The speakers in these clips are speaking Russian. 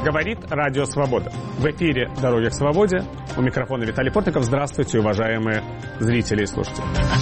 Говорит Радио Свобода. В эфире «Дороги к свободе». У микрофона Виталий Портников. Здравствуйте, уважаемые зрители и слушатели.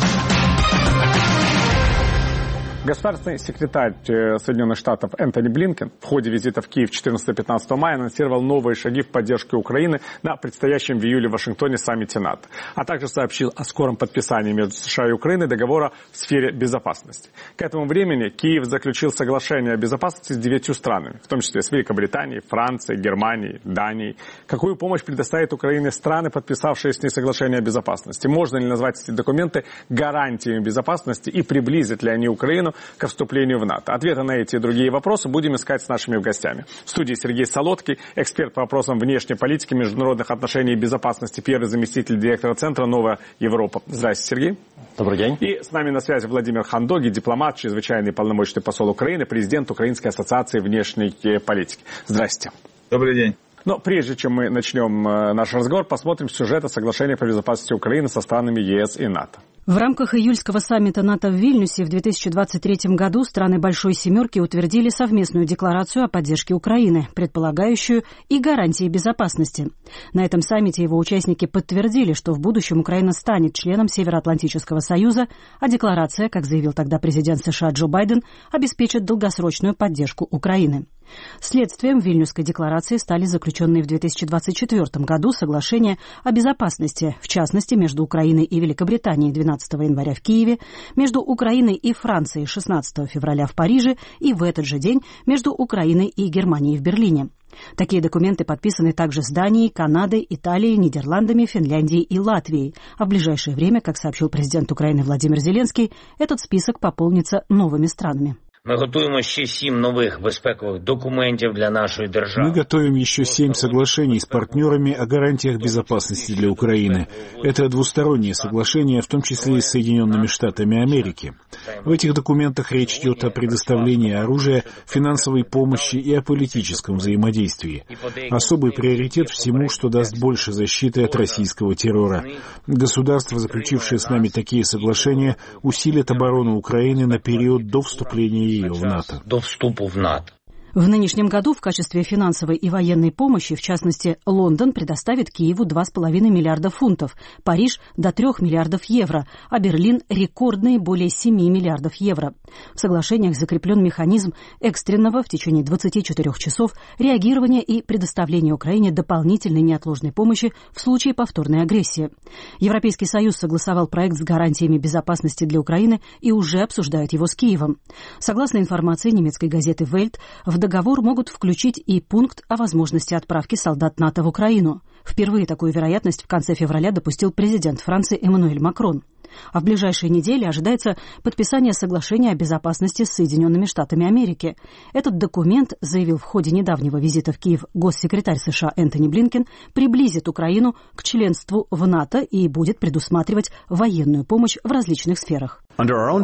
Государственный секретарь Соединенных Штатов Энтони Блинкен в ходе визита в Киев 14-15 мая анонсировал новые шаги в поддержке Украины на предстоящем в июле в Вашингтоне саммите НАТО, а также сообщил о скором подписании между США и Украиной договора в сфере безопасности. К этому времени Киев заключил соглашение о безопасности с 9 странами, в том числе с Великобританией, Францией, Германией, Данией. Какую помощь предоставит Украине страны, подписавшие с ней соглашение о безопасности? Можно ли назвать эти документы гарантиями безопасности и приблизят ли они Украину ко вступлению в НАТО? Ответы на эти и другие вопросы будем искать с нашими гостями. В студии Сергей Солодкий, эксперт по вопросам внешней политики, международных отношений и безопасности, первый заместитель директора Центра «Новая Европа». Здравствуйте, Сергей. Добрый день. И с нами на связи Владимир Хандоги, дипломат, чрезвычайный полномочный посол Украины, президент Украинской ассоциации внешней политики. Здравствуйте. Добрый день. Но прежде чем мы начнем наш разговор, посмотрим сюжет о соглашении по безопасности Украины со странами ЕС и НАТО. В рамках июльского саммита НАТО в Вильнюсе в 2023 году страны Большой Семерки утвердили совместную декларацию о поддержке Украины, предполагающую и гарантии безопасности. На этом саммите его участники подтвердили, что в будущем Украина станет членом Североатлантического союза, а декларация, как заявил тогда президент США Джо Байден, обеспечит долгосрочную поддержку Украины. Следствием Вильнюсской декларации стали заключенные в 2024 году соглашения о безопасности, в частности, между Украиной и Великобританией 12 января в Киеве, между Украиной и Францией 16 февраля в Париже и в этот же день между Украиной и Германией в Берлине. Такие документы подписаны также с Данией, Канадой, Италией, Нидерландами, Финляндией и Латвией. А в ближайшее время, как сообщил президент Украины Владимир Зеленский, этот список пополнится новыми странами. Ми готуємо ще 7 нових безпекових документів для нашої держави. Мы готовим еще 7 соглашений с партнерами о гарантиях безопасности для Украины. Это двусторонние соглашения, в том числе и с Соединенными Штатами Америки. В этих документах речь идет о предоставлении оружия, финансовой помощи и о политическом взаимодействии. Особый приоритет всему, что даст больше защиты от российского террора. Государства, заключившие с нами такие соглашения, усилят оборону Украины на период до вступления ее в НАТО. До вступу в НАТО. В нынешнем году в качестве финансовой и военной помощи, в частности, Лондон предоставит Киеву 2,5 миллиарда фунтов, Париж – до 3 миллиардов евро, а Берлин – рекордные более 7 миллиардов евро. В соглашениях закреплен механизм экстренного в течение 24 часов реагирования и предоставления Украине дополнительной неотложной помощи в случае повторной агрессии. Европейский Союз согласовал проект с гарантиями безопасности для Украины и уже обсуждает его с Киевом. Согласно информации немецкой газеты «Вельт», в договор могут включить и пункт о возможности отправки солдат НАТО в Украину. Впервые такую вероятность в конце февраля допустил президент Франции Эммануэль Макрон. А в ближайшие недели ожидается подписание соглашения о безопасности с Соединенными Штатами Америки. Этот документ, заявил в ходе недавнего визита в Киев госсекретарь США Энтони Блинкен, приблизит Украину к членству в НАТО и будет предусматривать военную помощь в различных сферах. В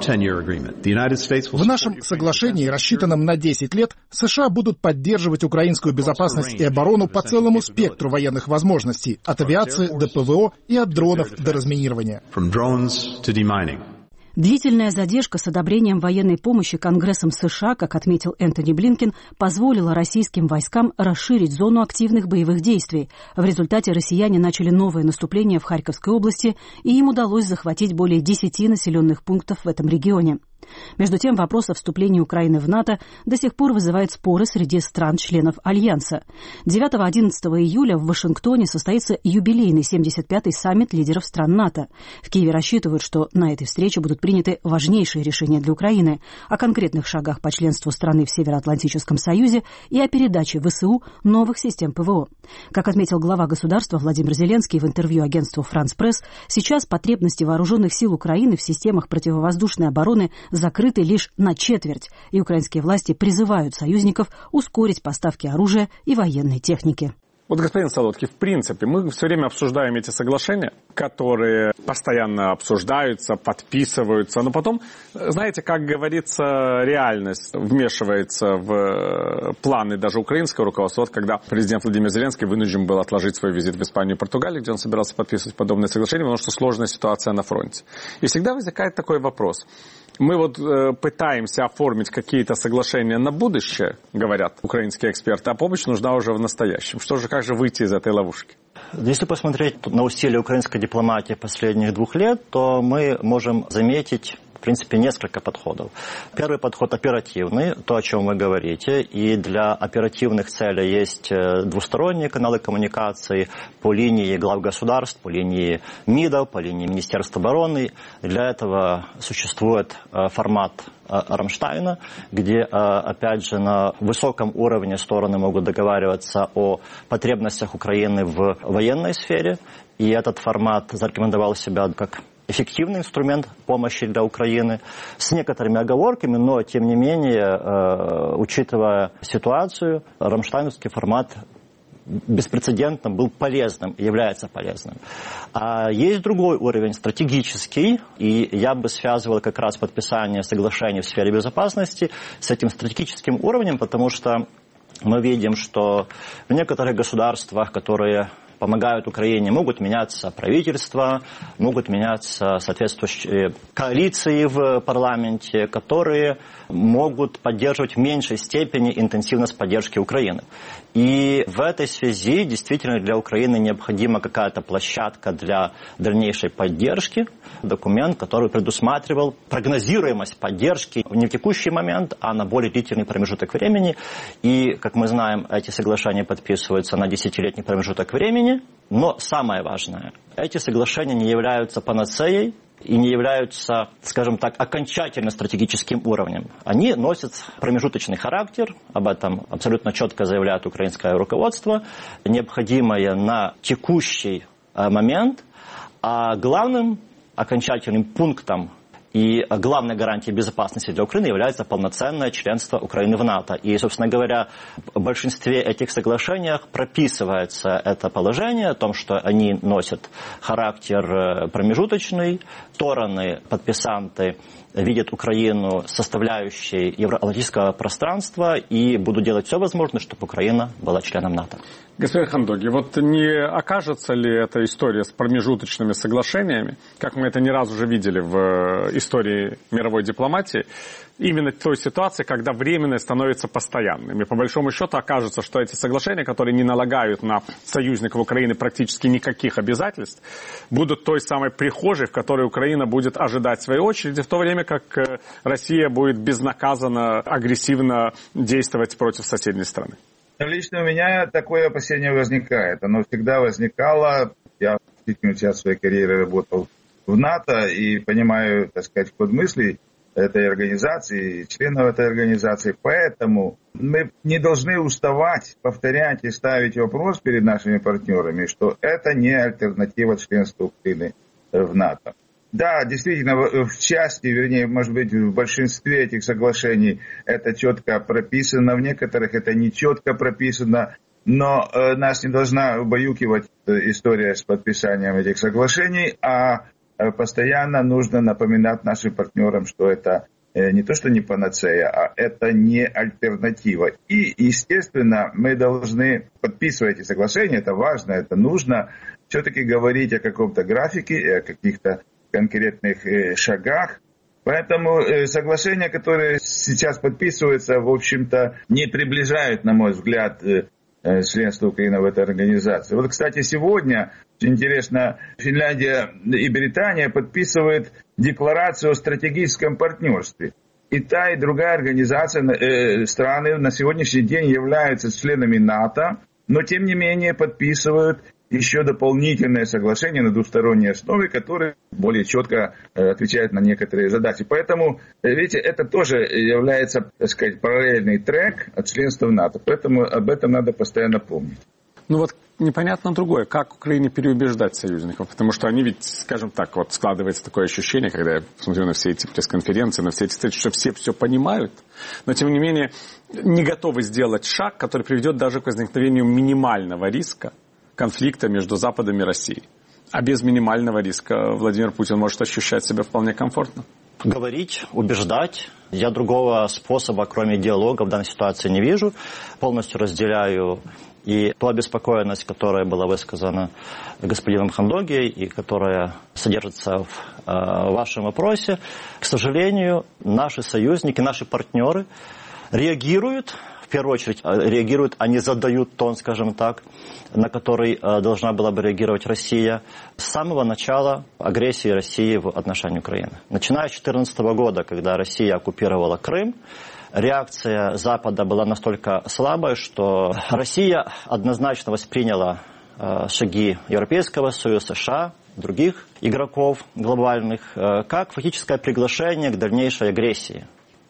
нашем соглашении, рассчитанном на 10 лет, США будут поддерживать украинскую безопасность и оборону по целому спектру военных возможностей, от авиации до ПВО и от дронов до разминирования. Длительная задержка с одобрением военной помощи Конгрессом США, как отметил Энтони Блинкен, позволила российским войскам расширить зону активных боевых действий. В результате россияне начали новое наступление в Харьковской области, и им удалось захватить более 10 населенных пунктов в этом регионе. Между тем, вопрос о вступлении Украины в НАТО до сих пор вызывает споры среди стран-членов Альянса. 9-11 июля в Вашингтоне состоится юбилейный 75-й саммит лидеров стран НАТО. В Киеве рассчитывают, что на этой встрече будут приняты важнейшие решения для Украины о конкретных шагах по членству страны в Североатлантическом союзе и о передаче ВСУ новых систем ПВО. Как отметил глава государства Владимир Зеленский в интервью агентству «Франс Пресс», сейчас потребности вооруженных сил Украины в системах противовоздушной обороны закрыты лишь на четверть, и украинские власти призывают союзников ускорить поставки оружия и военной техники. Вот, господин Солодкий, в принципе, мы все время обсуждаем эти соглашения, которые постоянно обсуждаются, подписываются, но потом, знаете, как говорится, реальность вмешивается в планы даже украинского руководства. Вот когда президент Владимир Зеленский вынужден был отложить свой визит в Испанию и Португалию, где он собирался подписывать подобные соглашения, потому что сложная ситуация на фронте. И всегда возникает такой вопрос. Мы вот пытаемся оформить какие-то соглашения на будущее, говорят украинские эксперты, а помощь нужна уже в настоящем. Что же, как же выйти из этой ловушки? Если посмотреть на усилия украинской дипломатии последних 2 лет, то мы можем заметить, в принципе, несколько подходов. Первый подход оперативный, то, о чем вы говорите, и для оперативных целей есть двусторонние каналы коммуникации по линии глав государств, по линии МИДов, по линии Министерства обороны. Для этого существует формат Рамштайна, где, опять же, на высоком уровне стороны могут договариваться о потребностях Украины в военной сфере, и этот формат зарекомендовал себя как эффективный инструмент помощи для Украины, с некоторыми оговорками, но, тем не менее, учитывая ситуацию, рамштайновский формат беспрецедентно был полезным, является полезным. А есть другой уровень, стратегический, и я бы связывал как раз подписание соглашений в сфере безопасности с этим стратегическим уровнем, потому что мы видим, что в некоторых государствах, которые помогают Украине, могут меняться правительства, могут меняться соответствующие коалиции в парламенте, которые могут поддерживать в меньшей степени интенсивность поддержки Украины. И в этой связи действительно для Украины необходима какая-то площадка для дальнейшей поддержки, документ, который предусматривал прогнозируемость поддержки не в текущий момент, а на более длительный промежуток времени. И, как мы знаем, эти соглашения подписываются на 10-летний промежуток времени. Но самое важное, эти соглашения не являются панацеей и не являются, скажем так, окончательно стратегическим уровнем. Они носят промежуточный характер, об этом абсолютно четко заявляет украинское руководство, необходимое на текущий момент, а главным окончательным пунктом и главной гарантией безопасности для Украины является полноценное членство Украины в НАТО. И, собственно говоря, в большинстве этих соглашений прописывается это положение о том, что они носят характер промежуточный. Стороны, подписанты, видят Украину составляющей евроатлантического пространства и будут делать все возможное, чтобы Украина была членом НАТО. Господин Хандоги, вот не окажется ли эта история с промежуточными соглашениями, как мы это не раз уже видели в истории мировой дипломатии, именно той ситуации, когда временное становится постоянным. И по большому счету окажется, что эти соглашения, которые не налагают на союзников Украины практически никаких обязательств, будут той самой прихожей, в которой Украина будет ожидать своей очереди, в то время как Россия будет безнаказанно, агрессивно действовать против соседней страны. Лично у меня такое опасение возникает. Оно всегда возникало. Я в своей карьере работал в НАТО и понимаю, так сказать, ход мыслей этой организации, членов этой организации. Поэтому мы не должны уставать повторять и ставить вопрос перед нашими партнерами, что это не альтернатива членства Украины в НАТО. Да, действительно, в части, вернее, может быть, в большинстве этих соглашений это четко прописано, в некоторых это не четко прописано, но нас не должна убаюкивать история с подписанием этих соглашений, а постоянно нужно напоминать нашим партнерам, что это не то, что не панацея, а это не альтернатива. И, естественно, мы должны подписывать эти соглашения, это важно, это нужно, все-таки говорить о каком-то графике и о каких-то конкретных шагах. Поэтому соглашения, которые сейчас подписываются, в общем-то, не приближают, на мой взгляд, членство Украины в этой организации. Вот, кстати, сегодня, интересно, Финляндия и Британия подписывают декларацию о стратегическом партнерстве. И та, и другая организация, страны на сегодняшний день являются членами НАТО, но, тем не менее, подписывают еще дополнительное соглашение на двусторонней основе, которое более четко отвечает на некоторые задачи. Поэтому, видите, это тоже является, так сказать, параллельный трек от членства в НАТО. Поэтому об этом надо постоянно помнить. Ну вот непонятно другое, как Украине переубеждать союзников, потому что они ведь, скажем так, вот складывается такое ощущение, когда я смотрю на все эти пресс-конференции, на все эти встречи, что все понимают, но тем не менее не готовы сделать шаг, который приведет даже к возникновению минимального риска конфликта между Западом и Россией. А без минимального риска Владимир Путин может ощущать себя вполне комфортно. Говорить, убеждать. Я другого способа, кроме диалога, в данной ситуации не вижу. Полностью разделяю и ту обеспокоенность, которая была высказана господином Хандоги и которая содержится в вашем вопросе. К сожалению, наши союзники, наши партнеры реагируют. В первую очередь реагируют, они задают тон, скажем так, на который должна была бы реагировать Россия с самого начала агрессии России в отношении Украины. Начиная с 2014 года, когда Россия оккупировала Крым, реакция Запада была настолько слабой, что Россия однозначно восприняла шаги Европейского Союза, США, других игроков глобальных, как фактическое приглашение к дальнейшей агрессии.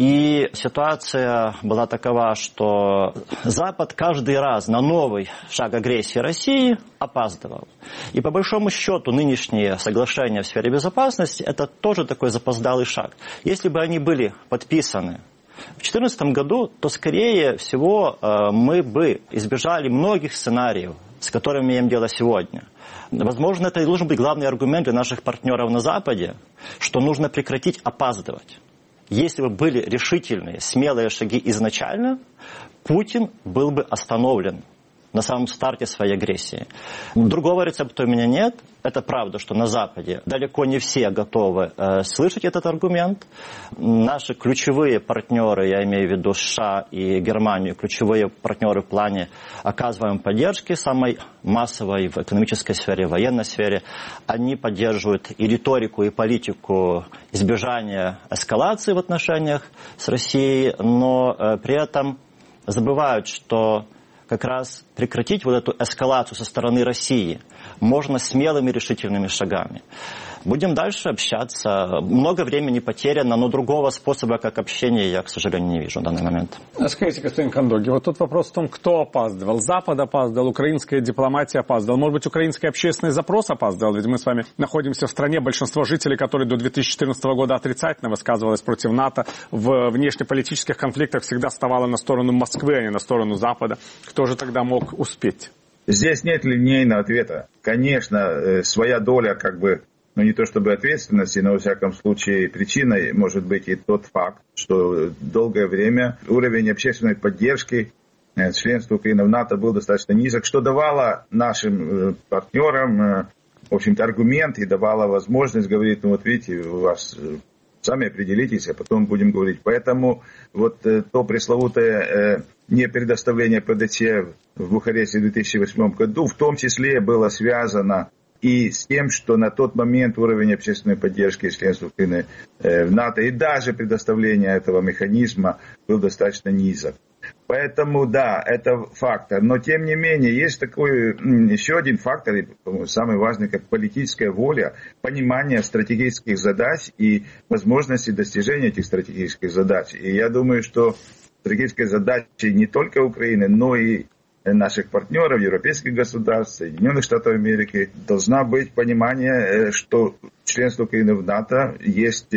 И ситуация была такова, что Запад каждый раз на новый шаг агрессии России опаздывал. И по большому счету нынешние соглашения в сфере безопасности – это тоже такой запоздалый шаг. Если бы они были подписаны в 2014 году, то, скорее всего, мы бы избежали многих сценариев, с которыми мы имеем дело сегодня. Возможно, это и должен быть главный аргумент для наших партнеров на Западе, что нужно прекратить опаздывать. Если бы были решительные, смелые шаги изначально, Путин был бы остановлен на самом старте своей агрессии. Другого рецепта у меня нет. Это правда, что на Западе далеко не все готовы слышать этот аргумент. Наши ключевые партнеры, я имею в виду США и Германию, ключевые партнеры в плане оказываемой поддержки, самой массовой в экономической сфере, в военной сфере, они поддерживают и риторику, и политику избежания эскалации в отношениях с Россией, но при этом забывают, что как раз прекратить вот эту эскалацию со стороны России можно смелыми решительными шагами. Будем дальше общаться. Много времени потеряно, но другого способа, как общение, я, к сожалению, не вижу в данный момент. Скажите, господин Хандоги, вот тут вопрос в том, кто опаздывал. Запад опаздывал, украинская дипломатия опаздывала. Может быть, украинский общественный запрос опаздывал? Ведь мы с вами находимся в стране, большинство жителей, которые до 2014 года отрицательно высказывалось против НАТО, в внешнеполитических конфликтах всегда вставало на сторону Москвы, а не на сторону Запада. Кто же тогда мог успеть? Здесь нет линейного ответа. Конечно, своя доля ну, не то чтобы ответственности, но, во всяком случае, причиной может быть и тот факт, что долгое время уровень общественной поддержки членства Украины в НАТО был достаточно низок, что давало нашим партнерам, в общем-то, аргумент и давало возможность говорить, ну вот видите, у вас сами определитесь, а потом будем говорить. Поэтому вот то пресловутое не предоставление ПДЧ в Бухаресте в 2008 году в том числе было связано и с тем, что на тот момент уровень общественной поддержки членства Украины в НАТО и даже предоставление этого механизма был достаточно низок. Поэтому, да, это фактор. Но, тем не менее, есть такой еще один фактор, и, по-моему, самый важный, как политическая воля, понимание стратегических задач и возможности достижения этих стратегических задач. И я думаю, что стратегические задачи не только Украины, но и наших партнеров, европейских государств, Соединенных Штатов Америки, должна быть понимание, что членство Украины в НАТО есть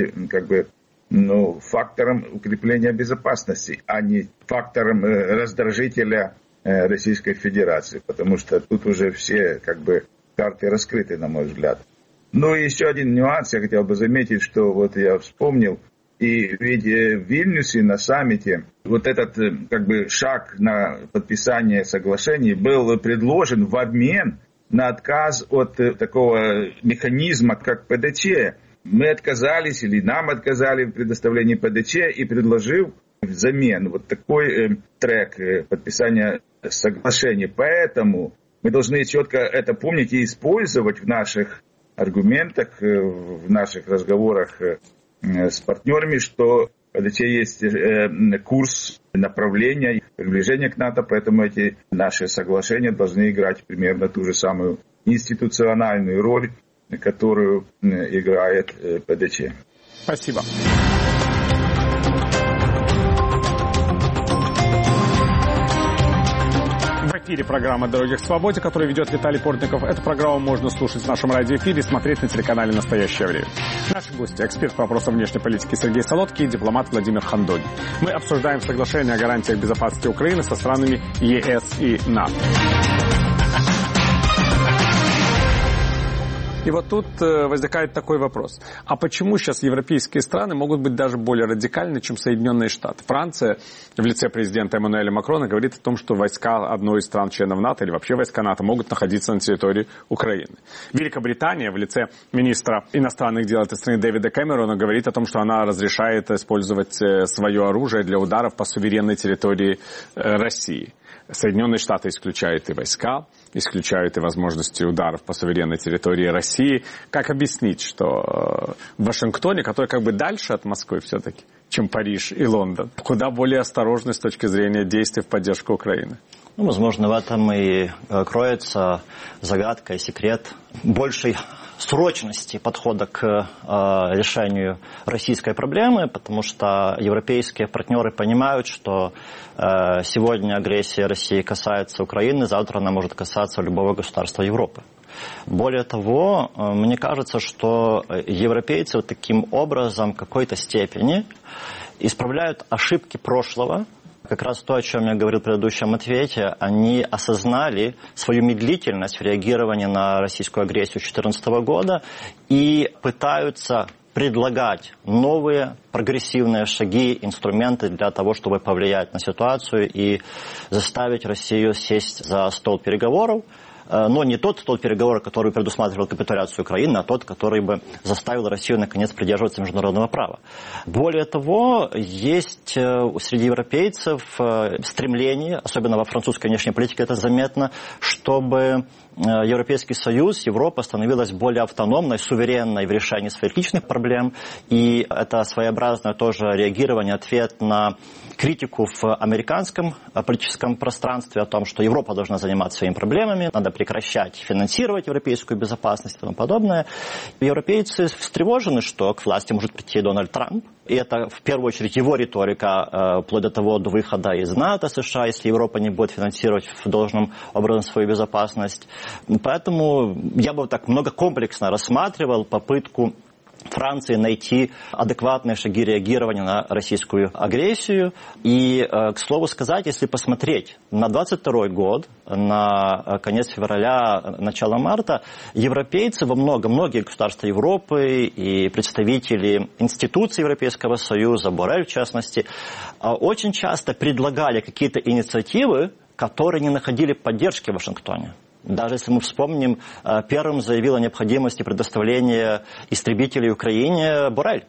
фактором укрепления безопасности, а не фактором раздражителя Российской Федерации, потому что тут уже все карты раскрыты, на мой взгляд. Ну и еще один нюанс, я хотел бы заметить, что вот я вспомнил, и ведь в Вильнюсе на саммите вот этот шаг на подписание соглашений был предложен в обмен на отказ от такого механизма, как ПДЧ. Мы отказались или нам отказали в предоставлении ПДЧ и предложив взамен вот такой трек подписания соглашений. Поэтому мы должны четко это помнить и использовать в наших аргументах, в наших разговорах с партнерами, что ПДЧ есть курс направления приближения к НАТО, поэтому эти наши соглашения должны играть примерно ту же самую институциональную роль, которую играет ПДЧ. Спасибо. В эфире программа «Дороги к свободе», которую ведет Виталий Портников. Эту программу можно слушать в нашем радиоэфире и смотреть на телеканале «Настоящее время». Наши гости – эксперт по вопросам внешней политики Сергей Солодкий и дипломат Владимир Хандогин. Мы обсуждаем соглашение о гарантиях безопасности Украины со странами ЕС и НАТО. И вот тут возникает такой вопрос. А почему сейчас европейские страны могут быть даже более радикальны, чем Соединенные Штаты? Франция в лице президента Эммануэля Макрона говорит о том, что войска одной из стран-членов НАТО или вообще войска НАТО могут находиться на территории Украины. Великобритания в лице министра иностранных дел этой страны Дэвида Кэмерона говорит о том, что она разрешает использовать свое оружие для ударов по суверенной территории России. Соединенные Штаты исключают и войска, исключают и возможности ударов по суверенной территории России. Как объяснить, что в Вашингтоне, который как бы дальше от Москвы все-таки, чем Париж и Лондон, куда более осторожны с точки зрения действий в поддержку Украины? Ну, возможно, в этом и кроется загадка и секрет большей срочности подхода к решению российской проблемы, потому что европейские партнеры понимают, что сегодня агрессия России касается Украины, завтра она может касаться любого государства Европы. Более того, мне кажется, что европейцы вот таким образом в какой-то степени исправляют ошибки прошлого. Как раз то, о чем я говорил в предыдущем ответе, они осознали свою медлительность в реагировании на российскую агрессию 2014 года и пытаются предлагать новые прогрессивные шаги, инструменты для того, чтобы повлиять на ситуацию и заставить Россию сесть за стол переговоров. Но не тот стол переговоров, который предусматривал капитуляцию Украины, а тот, который бы заставил Россию наконец придерживаться международного права. Более того, есть среди европейцев стремление, особенно во французской внешней политике это заметно, чтобы Европейский Союз, Европа становилась более автономной, суверенной в решении своих личных проблем. И это своеобразное тоже реагирование, ответ на критику в американском политическом пространстве о том, что Европа должна заниматься своими проблемами, надо прекращать финансировать европейскую безопасность и тому подобное. Европейцы встревожены, что к власти может прийти Дональд Трамп. И это в первую очередь его риторика, вплоть до того, до выхода из НАТО США, если Европа не будет финансировать в должном образом свою безопасность. Поэтому я бы так многокомплексно рассматривал попытку Франции найти адекватные шаги реагирования на российскую агрессию. И, к слову сказать, если посмотреть на 22 год, на конец февраля, начало марта, европейцы многие государства Европы и представители институций Европейского Союза, Боррель в частности, очень часто предлагали какие-то инициативы, которые не находили поддержки в Вашингтоне. Даже если мы вспомним, первым заявил о необходимости предоставления истребителей Украине Боррель.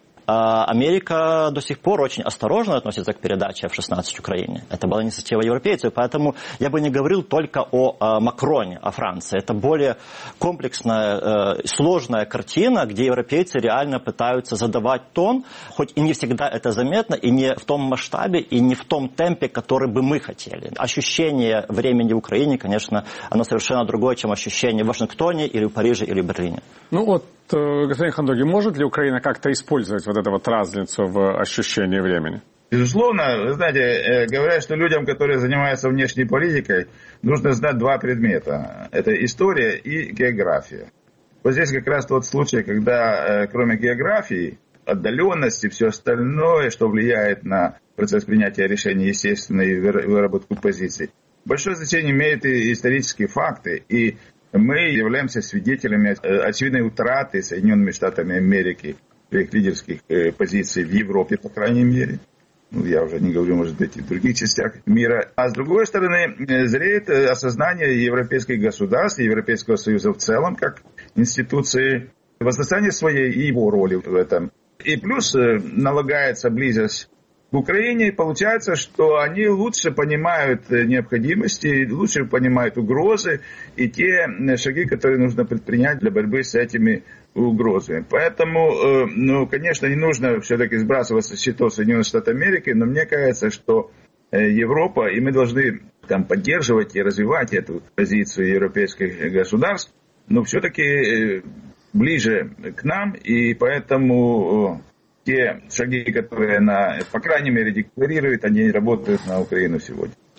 Америка до сих пор очень осторожно относится к передаче F-16 Украине. Это была инициатива европейцев, поэтому я бы не говорил только о Макроне, о Франции. Это более комплексная, сложная картина, где европейцы реально пытаются задавать тон, хоть и не всегда это заметно, и не в том масштабе, и не в том темпе, который бы мы хотели. Ощущение времени в Украине, конечно, оно совершенно другое, чем ощущение в Вашингтоне, или в Париже, или в Берлине. Ну вот, господин Хандогин, может ли Украина как-то использовать вот эту вот разницу в ощущении времени? Безусловно, вы знаете, говорят, что людям, которые занимаются внешней политикой, нужно знать два предмета. Это история и география. Вот здесь как раз тот случай, когда кроме географии, отдаленности, все остальное, что влияет на процесс принятия решений, естественно, и выработку позиций, большое значение имеют и исторические факты. И мы являемся свидетелями очевидной утраты Соединенными Штатами Америки своих лидерских позиций в Европе, по крайней мере. Ну, я уже не говорю, может быть, и в других частях мира. А с другой стороны, зреет осознание европейских государств, Европейского Союза в целом, как институции, возрастание своей и его роли в этом. И плюс налагается близость к Украине, и получается, что они лучше понимают необходимости, лучше понимают угрозы и те шаги, которые нужно предпринять для борьбы с этими угрозами. Поэтому, конечно, не нужно все-таки сбрасывать со счетов Соединенных Штатов Америки, но мне кажется, что Европа, и мы должны поддерживать и развивать эту позицию европейских государств, но все-таки ближе к нам, и поэтому те шаги, которые она, по крайней мере, декларирует, они работают на Украину сегодня.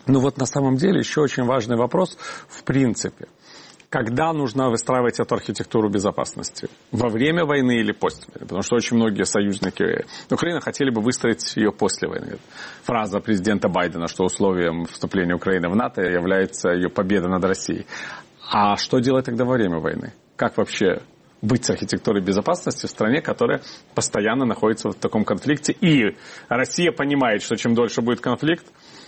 Но вот на самом деле еще очень важный вопрос в принципе. Когда нужно выстраивать эту архитектуру безопасности? Во время войны или после войны? Потому что очень многие союзники Украины хотели бы выстроить ее после войны. Фраза президента Байдена, что условием вступления Украины в НАТО является ее победа над Россией. А что делать тогда во время войны? Как вообще быть с архитектурой безопасности в стране, которая постоянно находится в таком конфликте? И Россия понимает, что чем дольше будет конфликт,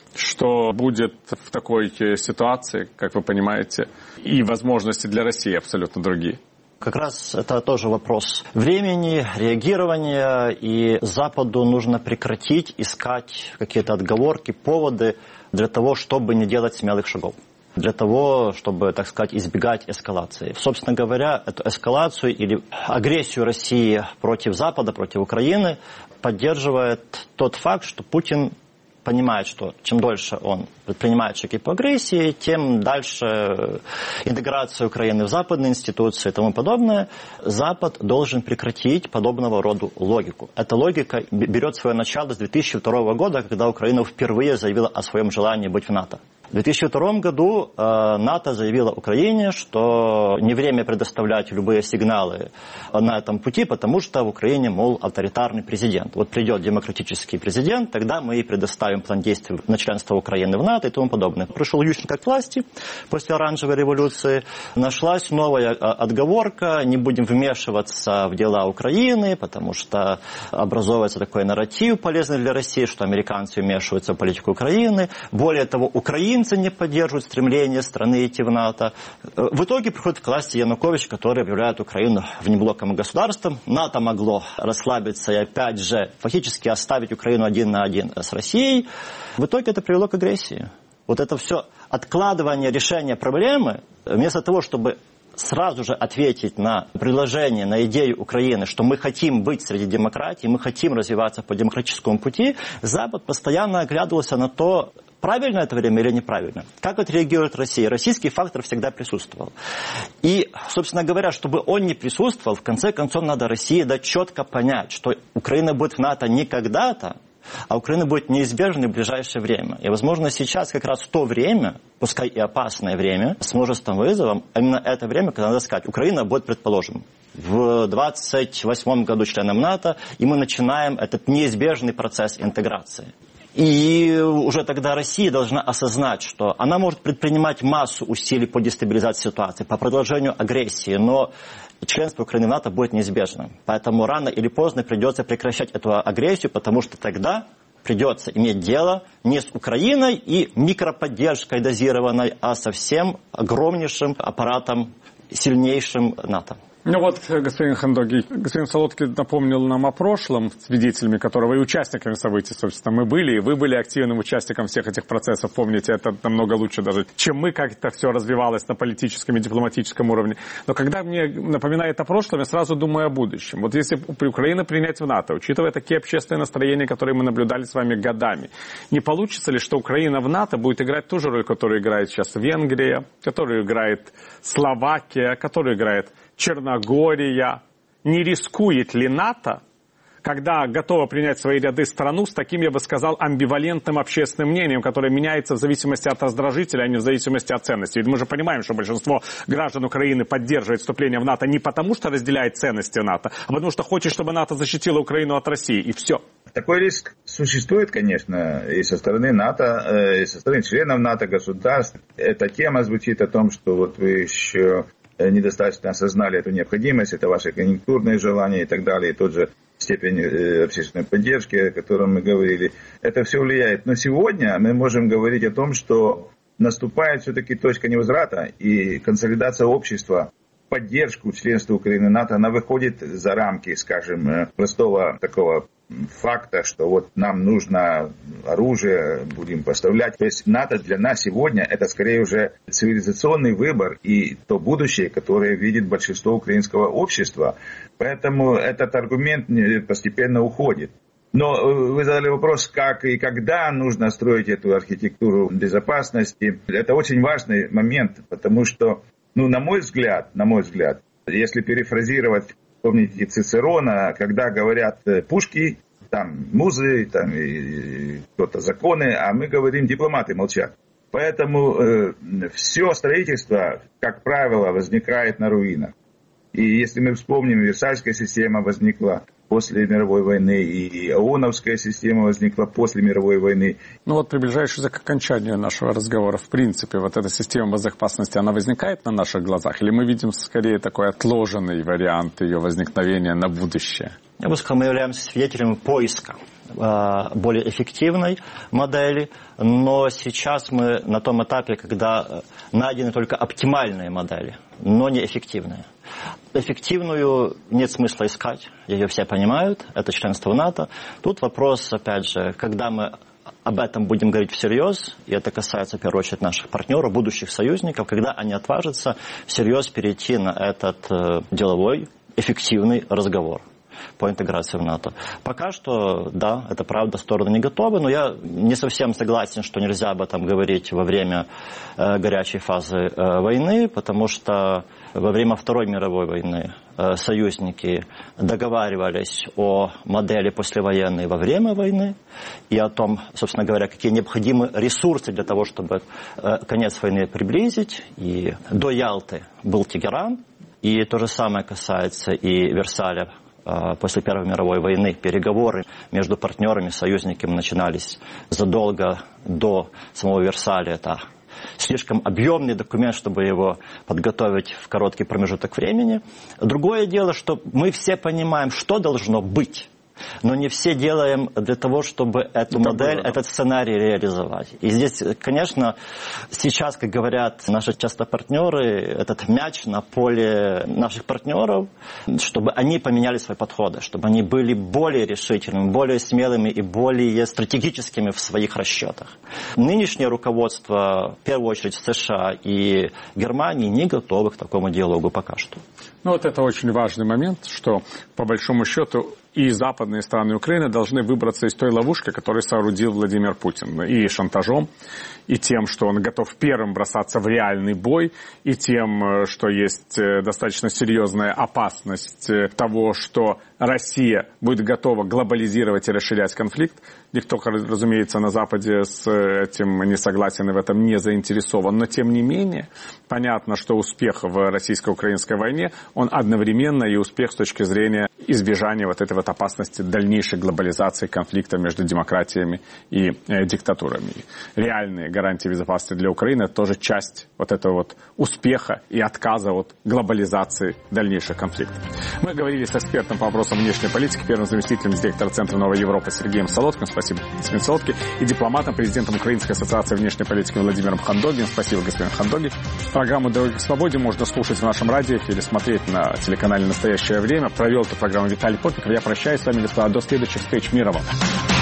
что будет в такой ситуации, как вы понимаете, и возможности для России абсолютно другие. Как раз это тоже вопрос времени, реагирования, и Западу нужно прекратить искать какие-то отговорки, поводы для того, чтобы не делать смелых шагов. Для того, чтобы, так сказать, избегать эскалации. Собственно говоря, эту эскалацию или агрессию России против Запада, против Украины поддерживает тот факт, что Путин понимает, что чем дольше он предпринимает шаги по агрессии, тем дальше интеграция Украины в западные институции и тому подобное. Запад должен прекратить подобного рода логику. Эта логика берет свое начало с 2002 года, когда Украина впервые заявила о своем желании быть в НАТО. В 2002 году НАТО заявило Украине, что не время предоставлять любые сигналы на этом пути, потому что в Украине, мол, авторитарный президент. Вот придет демократический президент, тогда мы и предоставим план действий на членство Украины в НАТО и тому подобное. Пришел Ющенко к власти после оранжевой революции, нашлась новая отговорка, не будем вмешиваться в дела Украины, потому что образовывается такой нарратив полезный для России, что американцы вмешиваются в политику Украины. Более того, Украина не поддерживают стремление страны идти в НАТО. В итоге приходит к власти Янукович, который объявляет Украину внеблоковым государством. НАТО могло расслабиться и опять же фактически оставить Украину один на один с Россией. В итоге это привело к агрессии. Вот это все откладывание решения проблемы, вместо того, чтобы сразу же ответить на предложение, на идею Украины, что мы хотим быть среди демократий, мы хотим развиваться по демократическому пути, Запад постоянно оглядывался на то, правильно это время или неправильно. Как отреагирует Россия? Российский фактор всегда присутствовал. И, собственно говоря, чтобы он не присутствовал, в конце концов надо России дать четко понять, что Украина будет в НАТО не когда-то, а Украина будет неизбежной в ближайшее время. И, возможно, сейчас как раз то время, пускай и опасное время, с множеством вызовов, именно это время, когда надо сказать, Украина будет, предположим, в 28 году членом НАТО, и мы начинаем этот неизбежный процесс интеграции. И уже тогда Россия должна осознать, что она может предпринимать массу усилий по дестабилизации ситуации, по продолжению агрессии, но членство Украины в НАТО будет неизбежным. Поэтому рано или поздно придется прекращать эту агрессию, потому что тогда придется иметь дело не с Украиной и микроподдержкой дозированной, а со всем огромнейшим аппаратом, сильнейшим НАТО. Ну вот, господин Хандоги, господин Солодкин напомнил нам о прошлом, свидетелями которого и участниками событий, собственно, мы были, и вы были активным участником всех этих процессов, помните, это намного лучше даже, чем мы, как это все развивалось на политическом и дипломатическом уровне. Но когда мне напоминает о прошлом, я сразу думаю о будущем. Вот если Украина принять в НАТО, учитывая такие общественные настроения, которые мы наблюдали с вами годами, не получится ли, что Украина в НАТО будет играть ту же роль, которую играет сейчас Венгрия, которую играет Словакия, которую играет Черногория? Не рискует ли НАТО, когда готова принять в свои ряды страну с таким, я бы сказал, амбивалентным общественным мнением, которое меняется в зависимости от раздражителя, а не в зависимости от ценностей? Ведь мы же понимаем, что большинство граждан Украины поддерживает вступление в НАТО не потому, что разделяет ценности НАТО, а потому что хочет, чтобы НАТО защитило Украину от России, и все. Такой риск существует, конечно, и со стороны НАТО, и со стороны членов НАТО, государств. Эта тема звучит о том, что вот вы еще недостаточно осознали эту необходимость, это ваши конъюнктурные желания и так далее, и тот же степень общественной поддержки, о котором мы говорили. Это все влияет. Но сегодня мы можем говорить о том, что наступает все-таки точка невозврата, и консолидация общества, поддержку членства Украины в НАТО, она выходит за рамки, скажем, простого такого факта, что вот нам нужно оружие, будем поставлять. То есть НАТО для нас сегодня это скорее уже цивилизационный выбор и то будущее, которое видит большинство украинского общества. Поэтому этот аргумент постепенно уходит. Но вы задали вопрос, как и когда нужно строить эту архитектуру безопасности. Это очень важный момент, потому что, на мой взгляд, если перефразировать, помните Цицерона, когда говорят пушки, там музы, там и кто-то законы, а мы говорим, дипломаты молчат. Поэтому все строительство, как правило, возникает на руинах. И если мы вспомним, Версальская система возникла после мировой войны, и ООНовская система возникла после мировой войны. Ну вот, приближающийся к окончанию нашего разговора, в принципе, вот эта система безопасности, она возникает на наших глазах? Или мы видим скорее такой отложенный вариант ее возникновения на будущее? Я бы сказал, мы являемся свидетелями поиска более эффективной модели, но сейчас мы на том этапе, когда найдены только оптимальные модели, но не эффективные. Эффективную нет смысла искать, ее все понимают, это членство в НАТО. Тут вопрос, опять же, когда мы об этом будем говорить всерьез, и это касается, в первую очередь, наших партнеров, будущих союзников, когда они отважатся всерьез перейти на этот деловой, эффективный разговор по интеграции в НАТО. Пока что, да, это правда, стороны не готовы, но я не совсем согласен, что нельзя об этом говорить во время горячей фазы войны, потому что во время Второй мировой войны союзники договаривались о модели послевоенной во время войны и о том, собственно говоря, какие необходимы ресурсы для того, чтобы конец войны приблизить. И до Ялты был Тегеран, и то же самое касается и Версаля. После Первой мировой войны переговоры между партнерами, союзниками начинались задолго до самого Версаля. Это слишком объемный документ, чтобы его подготовить в короткий промежуток времени. Другое дело, что мы все понимаем, что должно быть, но не все делаем для того, чтобы эту модель, этот сценарий реализовать. И здесь, конечно, сейчас, как говорят наши часто партнеры, этот мяч на поле наших партнеров, чтобы они поменяли свои подходы, чтобы они были более решительными, более смелыми и более стратегическими в своих расчетах. Нынешнее руководство, в первую очередь США и Германии, не готовы к такому диалогу пока что. Ну вот это очень важный момент, что по большому счету и западные страны Украины должны выбраться из той ловушки, которую соорудил Владимир Путин. И шантажом, и тем, что он готов первым бросаться в реальный бой, и тем, что есть достаточно серьезная опасность того, что Россия будет готова глобализировать и расширять конфликт. Никто, разумеется, на Западе с этим не согласен и в этом не заинтересован. Но, тем не менее, понятно, что успех в российско-украинской войне, он одновременно и успех с точки зрения избежания вот этой вот опасности дальнейшей глобализации конфликта между демократиями и диктатурами. Реальные гарантии безопасности для Украины – это тоже часть вот этого вот успеха и отказа от глобализации дальнейших конфликтов. Мы говорили с экспертом по вопросам внешней политики, первым заместителем директора Центра Новой Европы Сергеем Солодким. Спасибо, господин Солодкий. И дипломатом, президентом Украинской ассоциации внешней политики Владимиром Хандогиным. Спасибо, господин Хандоги. Программу «Дорога к свободе» можно слушать в нашем радио или смотреть на телеканале «Настоящее время». Провел эту программу Виталий Попиков. Я прощаюсь с вами, господа. До следующих встреч. Мира вам.